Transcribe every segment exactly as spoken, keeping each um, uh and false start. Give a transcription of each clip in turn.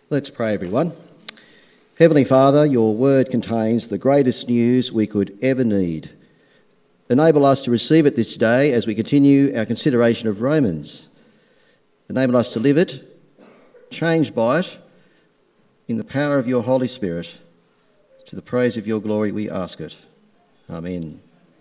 Let's pray, everyone. Heavenly Father, your word contains the greatest news we could ever need. Enable us to receive it this day as we continue our consideration of Romans. Enable us to live it, changed by it, in the power of your Holy Spirit. To the praise of your glory we ask it. Amen.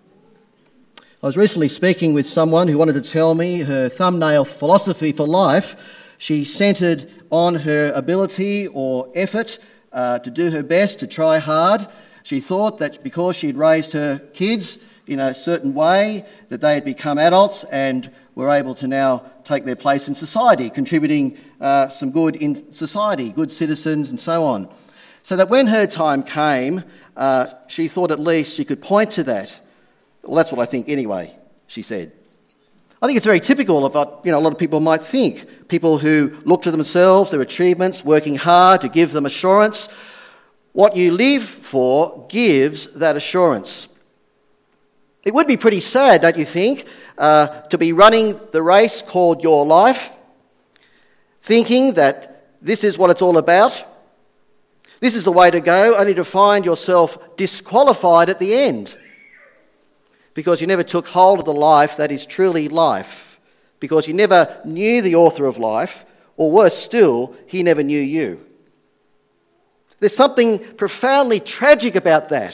I was recently speaking with someone who wanted to tell me her thumbnail philosophy for life. She centred on her ability or effort uh, to do her best, to try hard. She thought that because she'd raised her kids in a certain way, that they had become adults and were able to now take their place in society, contributing uh, some good in society, good citizens and so on. So that when her time came, uh, she thought at least she could point to that. Well, that's what I think anyway, she said. I think it's very typical of what you know, a lot of people might think. People who look to themselves, their achievements, working hard to give them assurance. What you live for gives that assurance. It would be pretty sad, don't you think, uh, to be running the race called your life, thinking that this is what it's all about, this is the way to go, only to find yourself disqualified at the end. Because you never took hold of the life that is truly life. Because you never knew the author of life, or worse still, he never knew you. There's something profoundly tragic about that.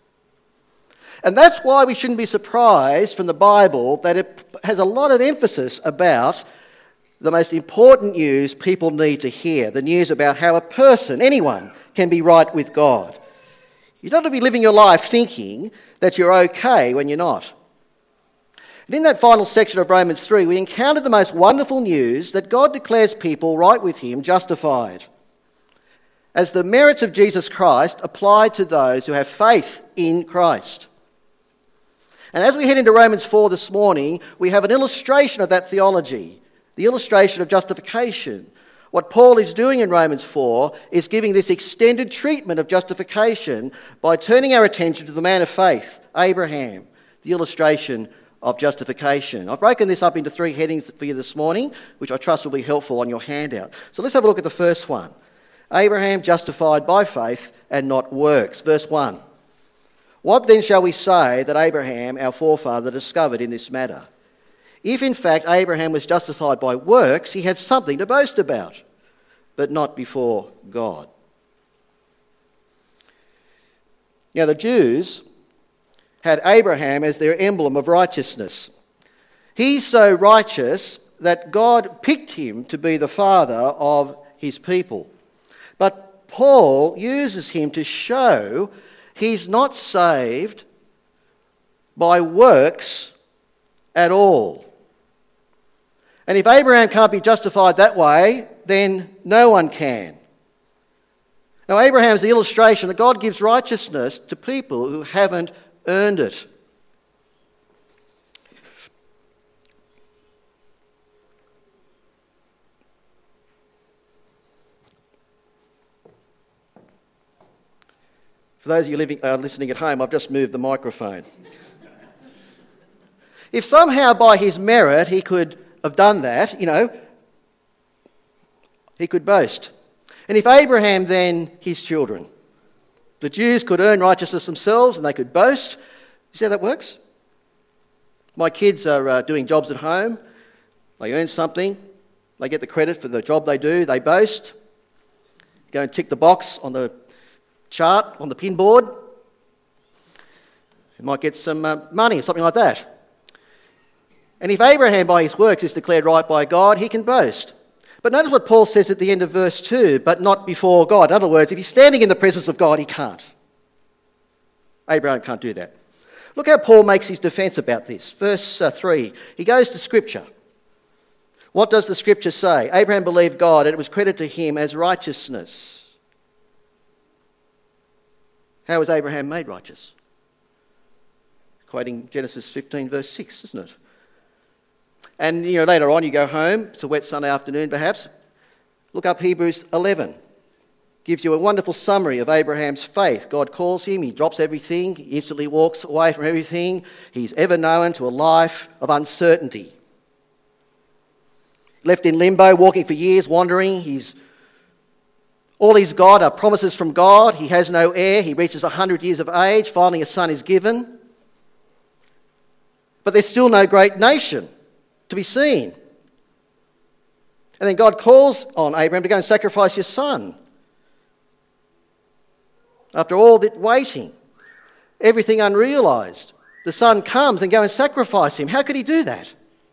And that's why we shouldn't be surprised from the Bible that it has a lot of emphasis about the most important news people need to hear. The news about how a person, anyone, can be right with God. You don't have to be living your life thinking that you're okay when you're not. And in that final section of Romans three, we encounter the most wonderful news that God declares people right with him justified, as the merits of Jesus Christ apply to those who have faith in Christ. And as we head into Romans four this morning, we have an illustration of that theology, the illustration of justification. What Paul is doing in Romans four is giving this extended treatment of justification by turning our attention to the man of faith, Abraham, the illustration of justification. I've broken this up into three headings for you this morning, which I trust will be helpful on your handout. So let's have a look at the first one. Abraham justified by faith and not works. Verse one. What then shall we say that Abraham, our forefather, discovered in this matter? If in fact Abraham was justified by works, he had something to boast about, but not before God. Now the Jews had Abraham as their emblem of righteousness. He's so righteous that God picked him to be the father of his people. But Paul uses him to show he's not saved by works at all. And if Abraham can't be justified that way, then no one can. Now, Abraham's the illustration that God gives righteousness to people who haven't earned it. For those of you living, uh, listening at home, I've just moved the microphone. If somehow by his merit he could have done that, you know, he could boast. And if Abraham, then his children, the Jews could earn righteousness themselves and they could boast. You see how that works? My kids are uh, doing jobs at home. They earn something. They get the credit for the job they do. They boast. Go and tick the box on the chart, on the pinboard. You might get some uh, money or something like that. And if Abraham by his works is declared right by God, he can boast. But notice what Paul says at the end of verse two, but not before God. In other words, if he's standing in the presence of God, he can't. Abraham can't do that. Look how Paul makes his defence about this. Verse uh, three, he goes to Scripture. What does the Scripture say? Abraham believed God and it was credited to him as righteousness. How was Abraham made righteous? Quoting Genesis fifteen verse six, isn't it? And, you know, later on you go home, it's a wet Sunday afternoon perhaps, look up Hebrews eleven. Gives you a wonderful summary of Abraham's faith. God calls him, he drops everything, he instantly walks away from everything. He's ever known to a life of uncertainty. Left in limbo, walking for years, wandering, he's All he's got are promises from God. He has no heir. He reaches one hundred years of age. Finally, a son is given. But there's still no great nation to be seen. And then God calls on Abraham to go and sacrifice your son. After all that waiting, everything unrealised, the son comes and go and sacrifice him. How could he do that?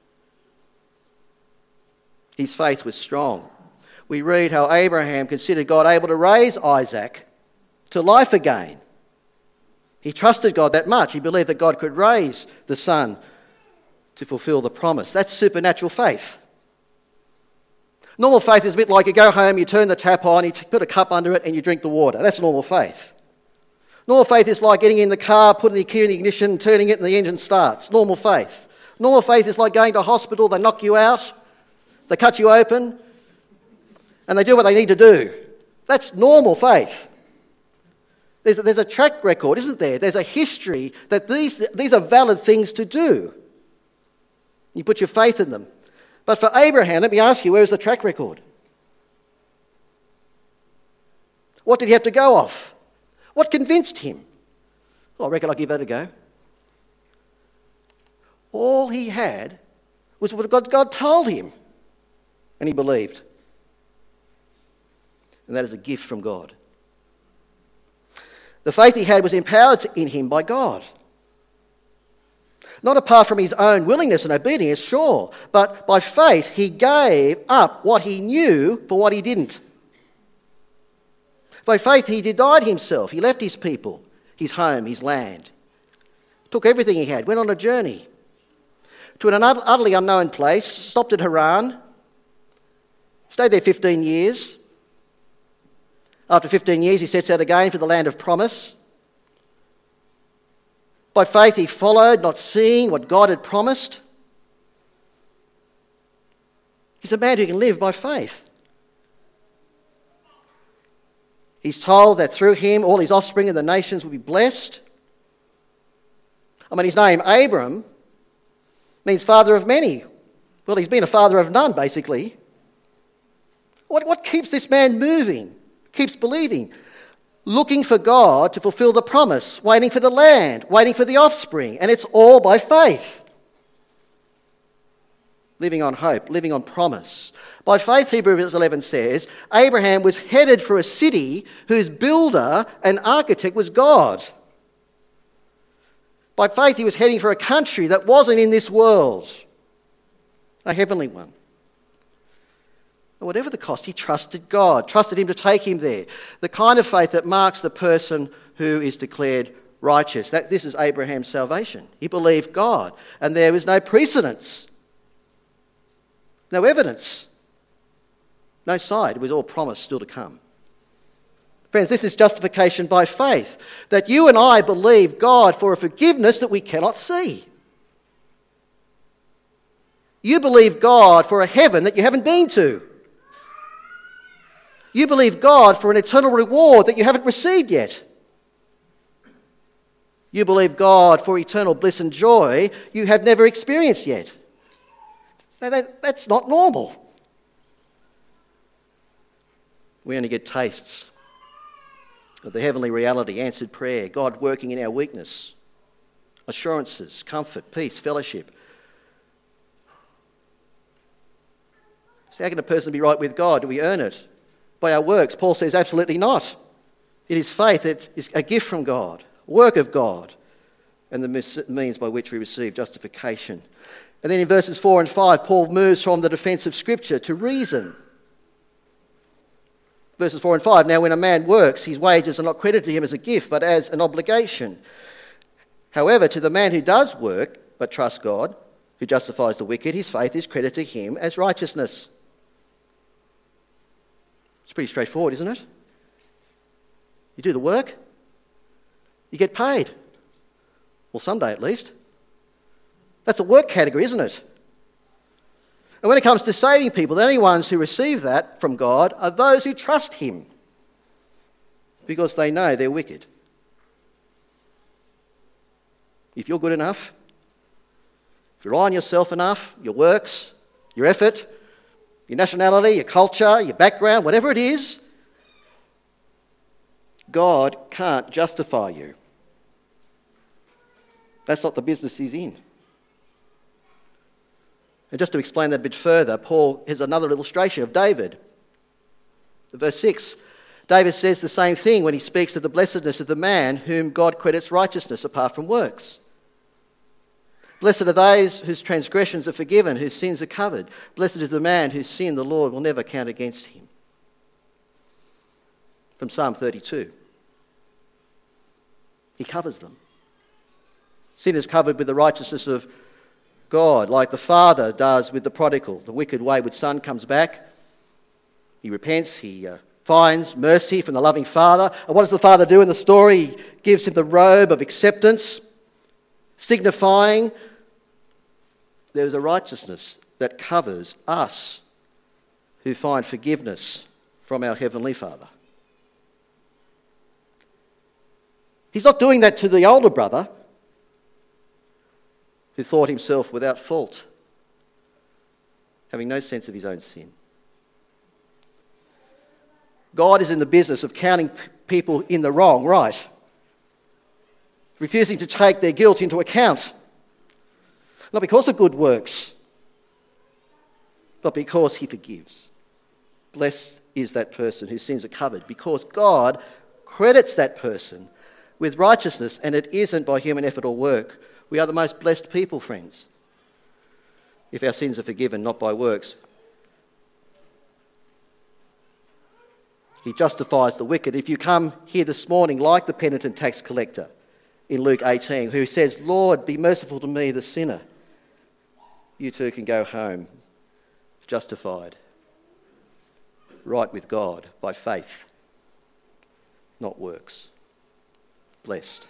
His faith was strong. We read how Abraham considered God able to raise Isaac to life again. He trusted God that much. He believed that God could raise the son to fulfill the promise. That's supernatural faith. Normal faith is a bit like you go home, you turn the tap on, you put a cup under it and you drink the water. That's normal faith. Normal faith is like getting in the car, putting the key in the ignition, turning it and the engine starts. Normal faith. Normal faith is like going to hospital, they knock you out, they cut you open, and they do what they need to do. That's normal faith. There's a, there's a track record, isn't there? There's a history that these, these are valid things to do. You put your faith in them. But for Abraham, let me ask you, where was the track record? What did he have to go off? What convinced him? Well, I reckon I'll give that a go. All he had was what God, God told him, and he believed. And that is a gift from God. The faith he had was empowered in him by God. Not apart from his own willingness and obedience, sure, but by faith he gave up what he knew for what he didn't. By faith he denied himself. He left his people, his home, his land. Took everything he had, went on a journey to an utterly unknown place, stopped at Haran, stayed there fifteen years. After fifteen years, he sets out again for the land of promise. By faith, he followed, not seeing what God had promised. He's a man who can live by faith. He's told that through him, all his offspring and the nations will be blessed. I mean, his name, Abram, means father of many. Well, he's been a father of none, basically. What, what keeps this man moving? Keeps believing, looking for God to fulfill the promise, waiting for the land, waiting for the offspring, and it's all by faith. Living on hope, living on promise. By faith, Hebrews eleven says, Abraham was headed for a city whose builder and architect was God. By faith, he was heading for a country that wasn't in this world, a heavenly one. Whatever the cost, he trusted God, trusted him to take him there. The kind of faith that marks the person who is declared righteous. That this is Abraham's salvation. He believed God, and there was no precedence, no evidence, no side. It was all promise still to come. Friends, this is justification by faith, that you and I believe God for a forgiveness that we cannot see. You believe God for a heaven that you haven't been to. You believe God for an eternal reward that you haven't received yet. You believe God for eternal bliss and joy you have never experienced yet. Now that, that's not normal. We only get tastes of the heavenly reality, answered prayer, God working in our weakness, assurances, comfort, peace, fellowship. So how can a person be right with God? Do we earn it? By our works? Paul says absolutely not. It is faith. It is a gift from God, a work of God, and the means by which we receive justification. And then in verses four and five, Paul moves from the defence of Scripture to reason. Verses four and five, now when a man works, his wages are not credited to him as a gift, but as an obligation. However, to the man who does work, but trusts God, who justifies the wicked, his faith is credited to him as righteousness. It's pretty straightforward, isn't it? You do the work, you get paid. Well, someday at least. That's a work category, isn't it? And when it comes to saving people, the only ones who receive that from God are those who trust him, because they know they're wicked. If you're good enough, if you rely on yourself enough, your works, your effort, your nationality, your culture, your background, whatever it is, God can't justify you. That's not the business he's in. And just to explain that a bit further, Paul has another illustration of David. Verse six, David says the same thing when he speaks of the blessedness of the man whom God credits righteousness apart from works. Blessed are those whose transgressions are forgiven, whose sins are covered. Blessed is the man whose sin the Lord will never count against him. From Psalm thirty-two. He covers them. Sin is covered with the righteousness of God, like the father does with the prodigal. The wicked wayward son comes back. He repents. He uh, finds mercy from the loving father. And what does the father do in the story? He gives him the robe of acceptance, signifying there is a righteousness that covers us who find forgiveness from our Heavenly Father. He's not doing that to the older brother who thought himself without fault, having no sense of his own sin. God is in the business of counting p- people in the wrong right, refusing to take their guilt into account, not because of good works, but because he forgives. Blessed is that person whose sins are covered, because God credits that person with righteousness, and it isn't by human effort or work. We are the most blessed people, friends, if our sins are forgiven, not by works. He justifies the wicked. If you come here this morning like the penitent tax collector in Luke eighteen, who says, Lord, be merciful to me, the sinner, you too can go home justified, right with God by faith, not works. Blessed.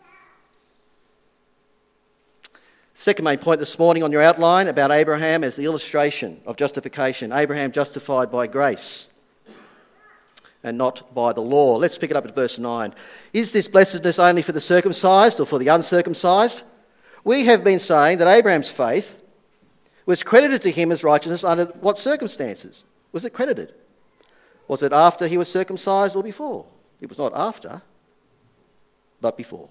Second main point this morning on your outline about Abraham as the illustration of justification. Abraham justified by grace and not by the law. Let's pick it up at verse nine. Is this blessedness only for the circumcised or for the uncircumcised? We have been saying that Abraham's faith was credited to him as righteousness under what circumstances? Was it credited? Was it after he was circumcised or before? It was not after, but before.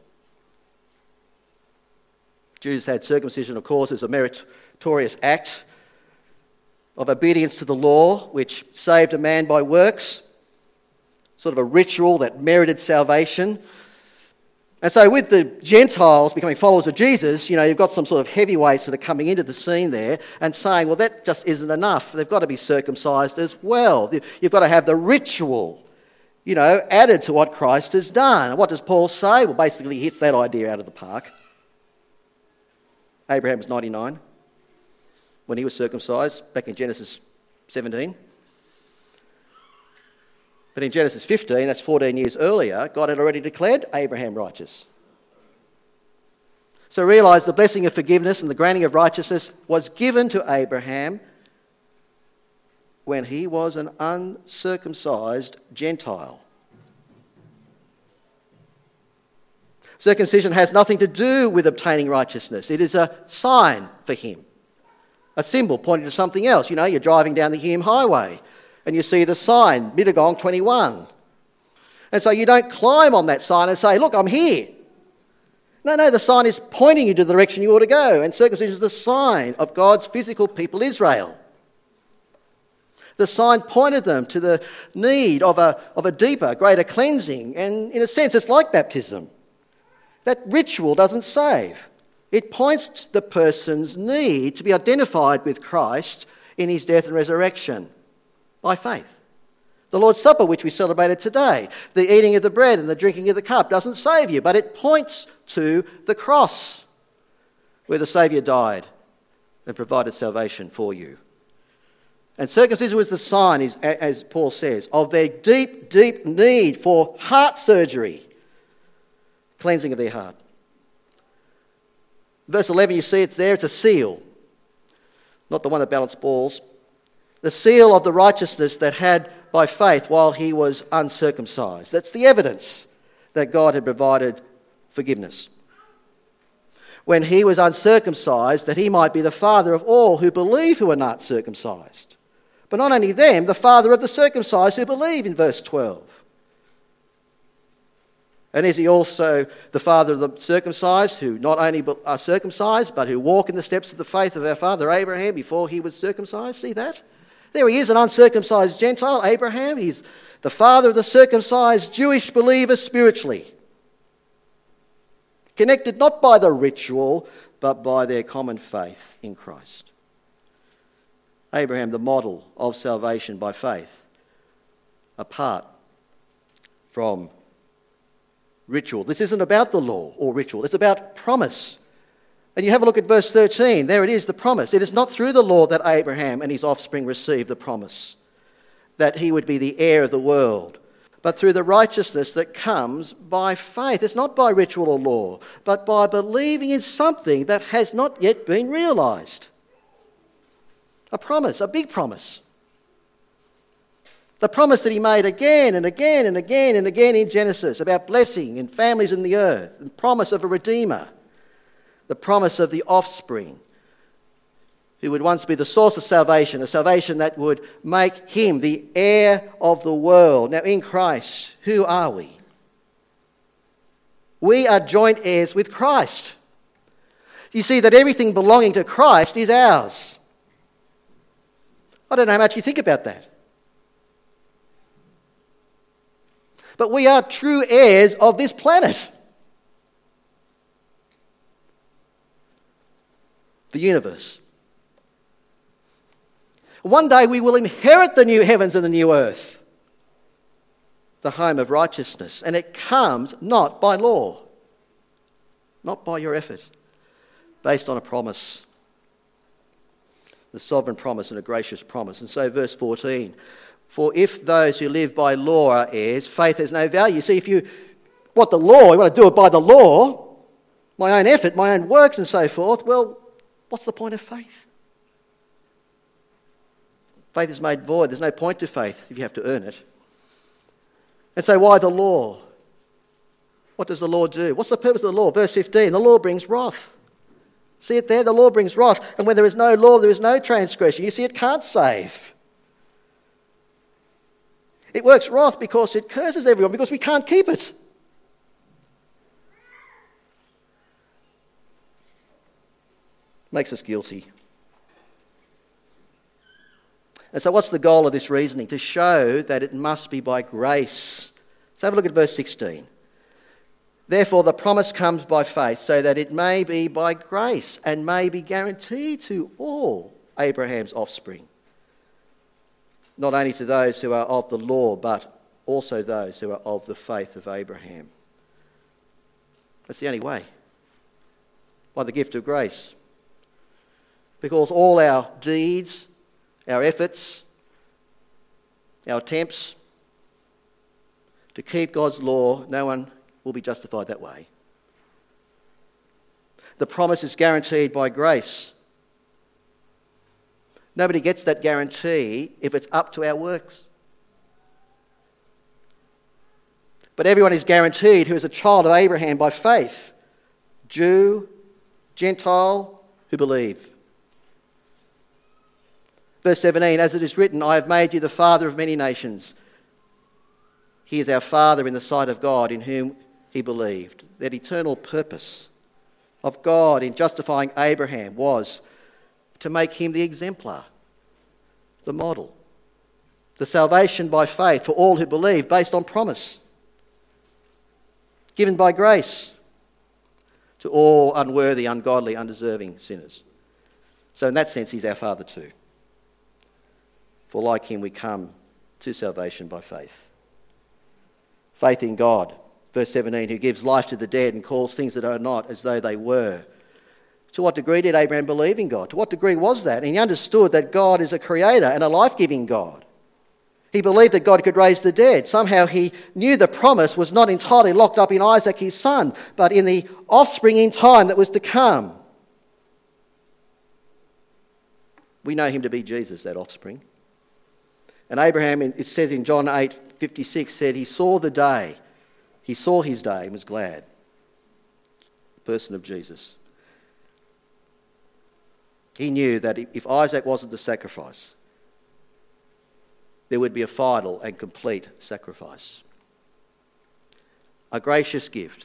Jews had circumcision, of course, as a meritorious act of obedience to the law, which saved a man by works, sort of a ritual that merited salvation. And so with the Gentiles becoming followers of Jesus, you know, you've got some sort of heavyweights that are coming into the scene there and saying, well, that just isn't enough. They've got to be circumcised as well. You've got to have the ritual, you know, added to what Christ has done. And what does Paul say? Well, basically he hits that idea out of the park. Abraham was ninety-nine when he was circumcised, back in Genesis seventeen. But in Genesis fifteen, that's fourteen years earlier, God had already declared Abraham righteous. So realise the blessing of forgiveness and the granting of righteousness was given to Abraham when he was an uncircumcised Gentile. Circumcision has nothing to do with obtaining righteousness. It is a sign for him, a symbol pointing to something else. You know, you're driving down the Hume Highway and you see the sign, Mittagong twenty-one. And so you don't climb on that sign and say, look, I'm here. No, no, the sign is pointing you to the direction you ought to go. And circumcision is the sign of God's physical people, Israel. The sign pointed them to the need of a, of a deeper, greater cleansing. And in a sense, it's like baptism. That ritual doesn't save. It points to the person's need to be identified with Christ in his death and resurrection by faith. The Lord's Supper, which we celebrated today, the eating of the bread and the drinking of the cup doesn't save you, but it points to the cross where the Saviour died and provided salvation for you. And circumcision was the sign, as Paul says, of their deep, deep need for heart surgery, cleansing of their heart. Verse eleven, you see it's there, it's a seal, not the one that balanced balls. The seal of the righteousness that had by faith while he was uncircumcised. That's the evidence that God had provided forgiveness. When he was uncircumcised, that he might be the father of all who believe who are not circumcised. But not only them, the father of the circumcised who believe in verse twelve. And is he also the father of the circumcised, who not only are circumcised, but who walk in the steps of the faith of our father Abraham before he was circumcised? See that? There he is, an uncircumcised Gentile, Abraham. He's the father of the circumcised Jewish believers spiritually. Connected not by the ritual, but by their common faith in Christ. Abraham, the model of salvation by faith, apart from ritual. This isn't about the law or ritual, it's about promise. And you have a look at verse thirteen, there it is, the promise. It is not through the law that Abraham and his offspring received the promise that he would be the heir of the world, but through the righteousness that comes by faith. It's not by ritual or law, but by believing in something that has not yet been realised. A promise, a big promise. The promise that he made again and again and again and again in Genesis about blessing and families in the earth, the promise of a redeemer, the promise of the offspring who would once be the source of salvation, a salvation that would make him the heir of the world. Now in Christ, who are we? We are joint heirs with Christ. You see that everything belonging to Christ is ours. I don't know how much you think about that. But we are true heirs of this planet. The universe. One day we will inherit the new heavens and the new earth, the home of righteousness. And it comes not by law, not by your effort, based on a promise. The sovereign promise and a gracious promise. And so verse fourteen, for if those who live by law are heirs, faith has no value. See, if you want the law, you want to do it by the law, my own effort, my own works and so forth, well, what's the point of faith? Faith is made void. There's no point to faith if you have to earn it. And so why the law? What does the law do? What's the purpose of the law? Verse fifteen, the law brings wrath. See it there? The law brings wrath. And when there is no law, there is no transgression. You see, it can't save. It works wrath because it curses everyone, because we can't keep it. Makes us guilty. And so what's the goal of this reasoning? To show that it must be by grace. So have a look at verse sixteen. Therefore the promise comes by faith, so that it may be by grace and may be guaranteed to all Abraham's offspring. Not only to those who are of the law, but also those who are of the faith of Abraham. That's the only way. By the gift of grace. Because all our deeds, our efforts, our attempts to keep God's law, no one will be justified that way. The promise is guaranteed by grace. Nobody gets that guarantee if it's up to our works. But everyone is guaranteed who is a child of Abraham by faith. Jew, Gentile, who believe. Verse seventeen, as it is written, I have made you the father of many nations. He is our father in the sight of God, in whom he believed. That eternal purpose of God in justifying Abraham was to make him the exemplar, the model, the salvation by faith for all who believe, based on promise, given by grace to all unworthy, ungodly, undeserving sinners. So in that sense, he's our father too. For like him, we come to salvation by faith. Faith in God. Verse seventeen, who gives life to the dead and calls things that are not as though they were. To what degree did Abraham believe in God? To what degree was that? And he understood that God is a creator and a life-giving God. He believed that God could raise the dead. Somehow he knew the promise was not entirely locked up in Isaac, his son, but in the offspring in time that was to come. We know him to be Jesus, that offspring. And Abraham, it says in John eight fifty-six, said he saw the day. He saw his day and was glad. The person of Jesus. He knew that if Isaac wasn't the sacrifice, there would be a final and complete sacrifice. a gracious gift,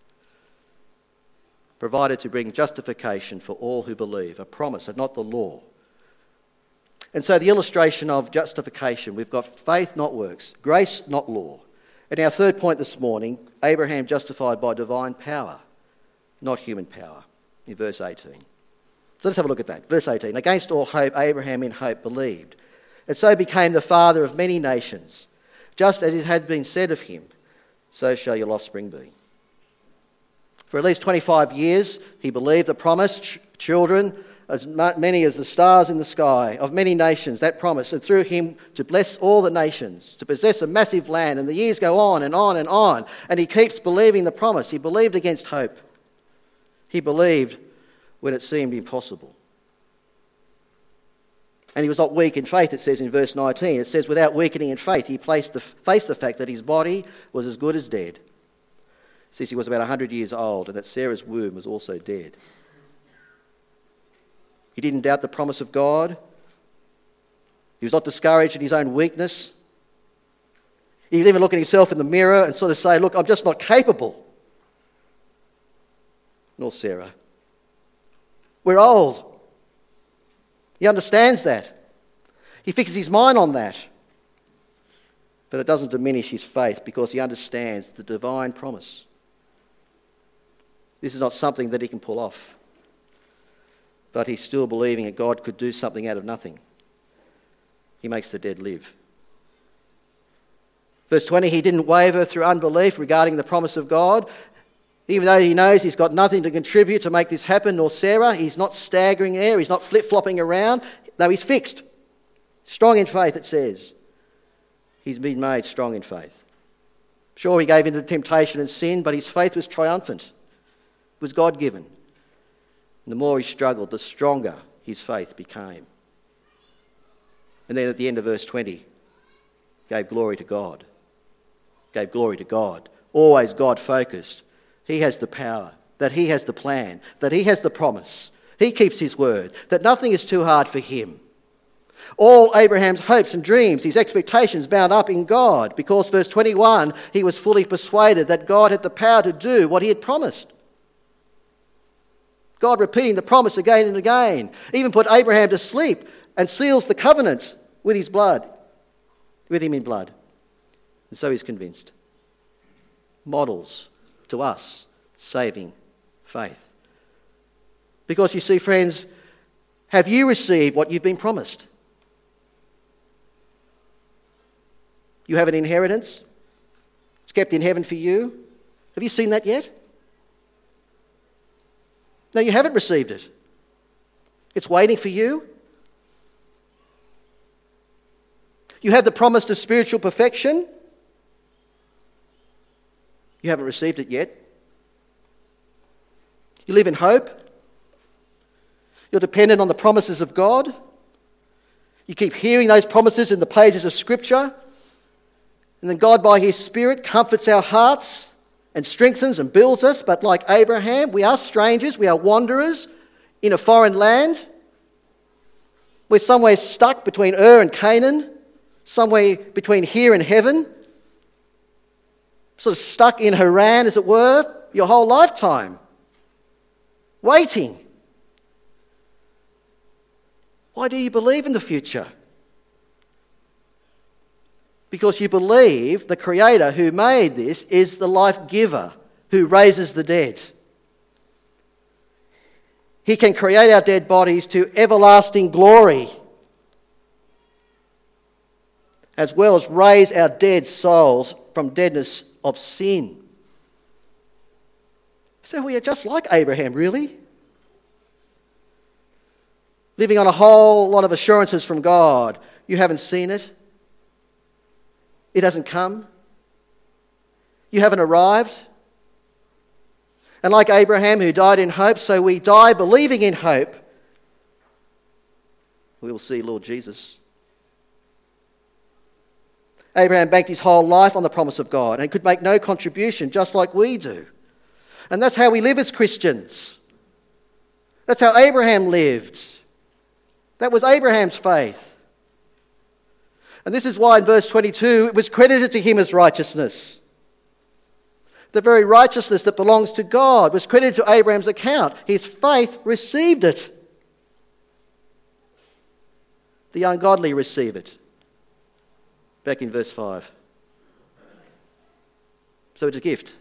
provided to bring justification for all who believe, a promise and not the law. And so the illustration of justification, we've got faith, not works, grace, not law. And our third point this morning, Abraham justified by divine power, not human power, in verse eighteen. So let's have a look at that. Verse eighteen, against all hope, Abraham in hope believed, and so became the father of many nations. Just as it had been said of him, so shall your offspring be. For at least twenty-five years he believed the promise, ch- children, as many as the stars in the sky, of many nations, that promise, and through him to bless all the nations, to possess a massive land. And the years go on and on and on, and he keeps believing the promise. He believed against hope. He believed when it seemed impossible. And he was not weak in faith, it says in verse nineteen. It says, without weakening in faith, he placed the, faced the fact that his body was as good as dead, since he was about one hundred years old, and that Sarah's womb was also dead. He didn't doubt the promise of God. He was not discouraged in his own weakness. He could even look at himself in the mirror and sort of say, look, I'm just not capable. Nor Sarah. We're old. He understands that. He fixes his mind on that. But it doesn't diminish his faith because he understands the divine promise. This is not something that he can pull off. But he's still believing that God could do something out of nothing. He makes the dead live. Verse twenty, he didn't waver through unbelief regarding the promise of God. Even though he knows he's got nothing to contribute to make this happen, nor Sarah, he's not staggering there, he's not flip-flopping around, though he's fixed. Strong in faith, it says. He's been made strong in faith. Sure, he gave into temptation and sin, but his faith was triumphant. It was God-given. And the more he struggled, the stronger his faith became. And then at the end of verse twenty, gave glory to God. Gave glory to God. Always God-focused. He has the power, that he has the plan, that he has the promise. He keeps his word, that nothing is too hard for him. All Abraham's hopes and dreams, his expectations bound up in God, because verse twenty-one, he was fully persuaded that God had the power to do what he had promised. God repeating the promise again and again, even put Abraham to sleep and seals the covenant with his blood, with him in blood. And so he's convinced. Models to us saving faith. Because you see, friends, have you received what you've been promised? You have an inheritance. It's kept in heaven for you. Have you seen that yet? No, you haven't received it. It's waiting for you. You have the promise of spiritual perfection. You haven't received it yet. You live in hope. You're dependent on the promises of God. You keep hearing those promises in the pages of Scripture. And then God, by his Spirit, comforts our hearts and strengthens and builds us. But like Abraham, we are strangers, we are wanderers in a foreign land. We're somewhere stuck between Ur and Canaan, somewhere between here and heaven, sort of stuck in Haran, as it were, your whole lifetime, waiting. Why do you believe in the future? Because you believe the Creator who made this is the life giver who raises the dead. He can create our dead bodies to everlasting glory, as well as raise our dead souls from deadness of sin. So we are just like Abraham, really. Living on a whole lot of assurances from God. You haven't seen it. It hasn't come. You haven't arrived. And like Abraham, who died in hope, so we die believing in hope. We will see Lord Jesus. Abraham banked his whole life on the promise of God and could make no contribution, just like we do. And that's how we live as Christians. That's how Abraham lived. That was Abraham's faith. And this is why in verse twenty-two, it was credited to him as righteousness. The very righteousness that belongs to God was credited to Abraham's account. His faith received it. The ungodly receive it. Back in verse five. So it's a gift.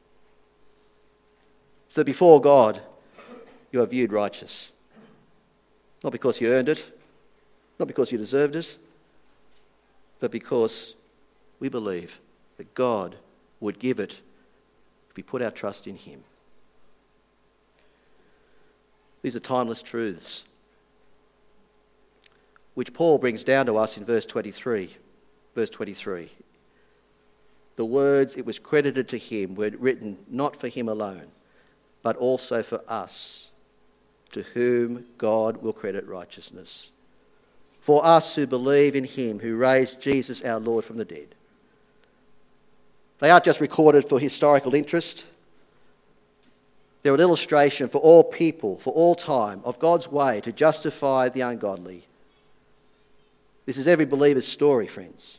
So that before God, you are viewed righteous. Not because you earned it, not because you deserved it, but because we believe that God would give it if we put our trust in him. These are timeless truths, which Paul brings down to us in verse twenty-three. Verse twenty-three. The words "it was credited to him" were written not for him alone, but also for us, to whom God will credit righteousness. For us who believe in him who raised Jesus our Lord from the dead. They aren't just recorded for historical interest. They're an illustration for all people, for all time, of God's way to justify the ungodly. This is every believer's story, friends.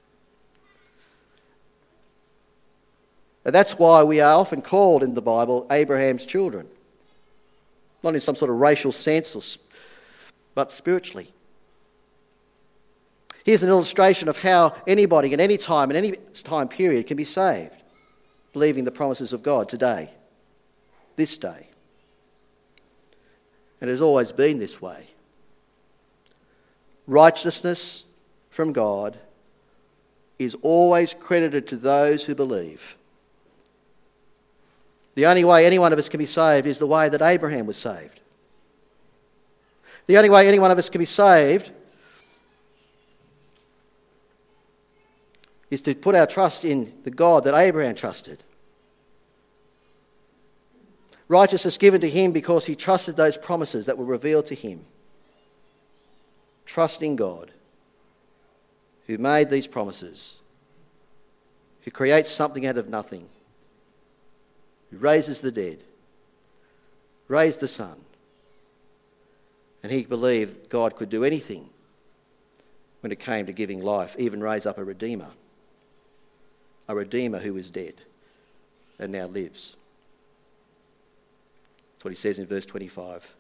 And that's why we are often called in the Bible Abraham's children. Not in some sort of racial sense, but spiritually. Here's an illustration of how anybody at any time, in any time period, can be saved, believing the promises of God today, this day. And it has always been this way. Righteousness from God is always credited to those who believe. The only way any one of us can be saved is the way that Abraham was saved. The only way any one of us can be saved is to put our trust in the God that Abraham trusted. Righteousness given to him because he trusted those promises that were revealed to him. Trusting God, who made these promises, who creates something out of nothing, who raises the dead, raised the Son, and he believed God could do anything when it came to giving life, even raise up a Redeemer. A Redeemer who is dead and now lives. That's what he says in verse twenty-five.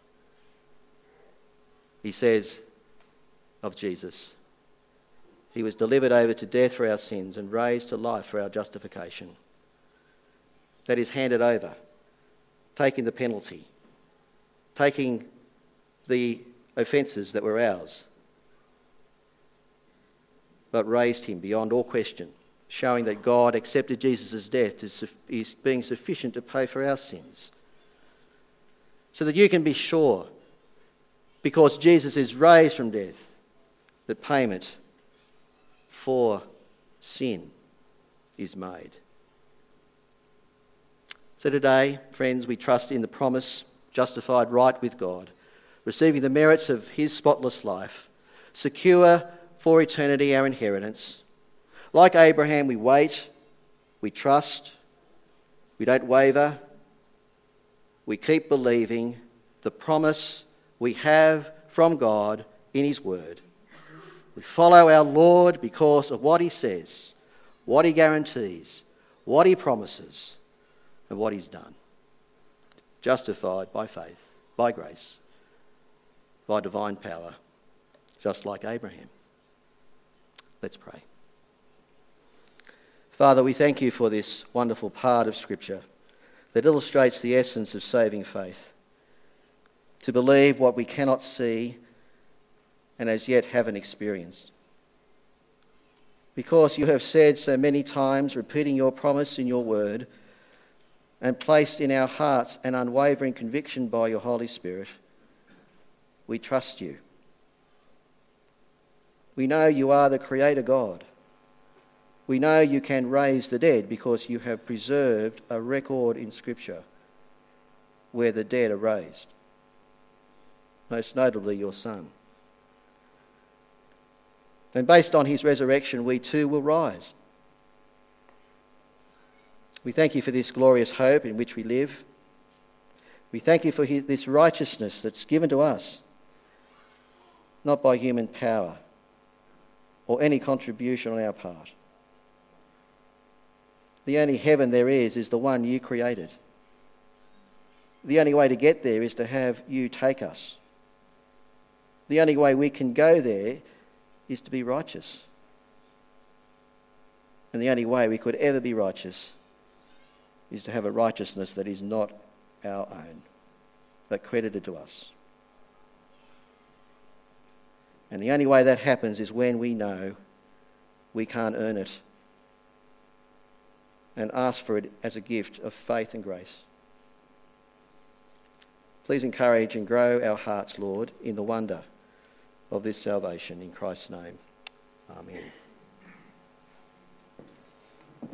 He says of Jesus, he was delivered over to death for our sins and raised to life for our justification. That is, handed over, taking the penalty, taking the offences that were ours, but raised him beyond all question, showing that God accepted Jesus' death as being sufficient to pay for our sins. So that you can be sure, because Jesus is raised from death, that payment for sin is made. So today, friends, we trust in the promise, justified right with God, receiving the merits of his spotless life, secure for eternity our inheritance. Like Abraham, we wait, we trust, we don't waver, we keep believing the promise we have from God in his word. We follow our Lord because of what he says, what he guarantees, what he promises, and what he's done. Justified by faith, by grace, by divine power, just like Abraham. Let's pray. Father, we thank you for this wonderful part of Scripture that illustrates the essence of saving faith. To believe what we cannot see and as yet haven't experienced. Because you have said so many times, repeating your promise in your word, and placed in our hearts an unwavering conviction by your Holy Spirit, we trust you. We know you are the Creator God. We know you can raise the dead because you have preserved a record in Scripture where the dead are raised. Most notably your Son. And based on his resurrection, we too will rise. We thank you for this glorious hope in which we live. We thank you for his, this righteousness that's given to us, not by human power or any contribution on our part. The only heaven there is is the one you created. The only way to get there is to have you take us. The only way we can go there is to be righteous. And the only way we could ever be righteous is to have a righteousness that is not our own, but credited to us. And the only way that happens is when we know we can't earn it and ask for it as a gift of faith and grace. Please encourage and grow our hearts, Lord, in the wonder of this salvation. In Christ's name, amen.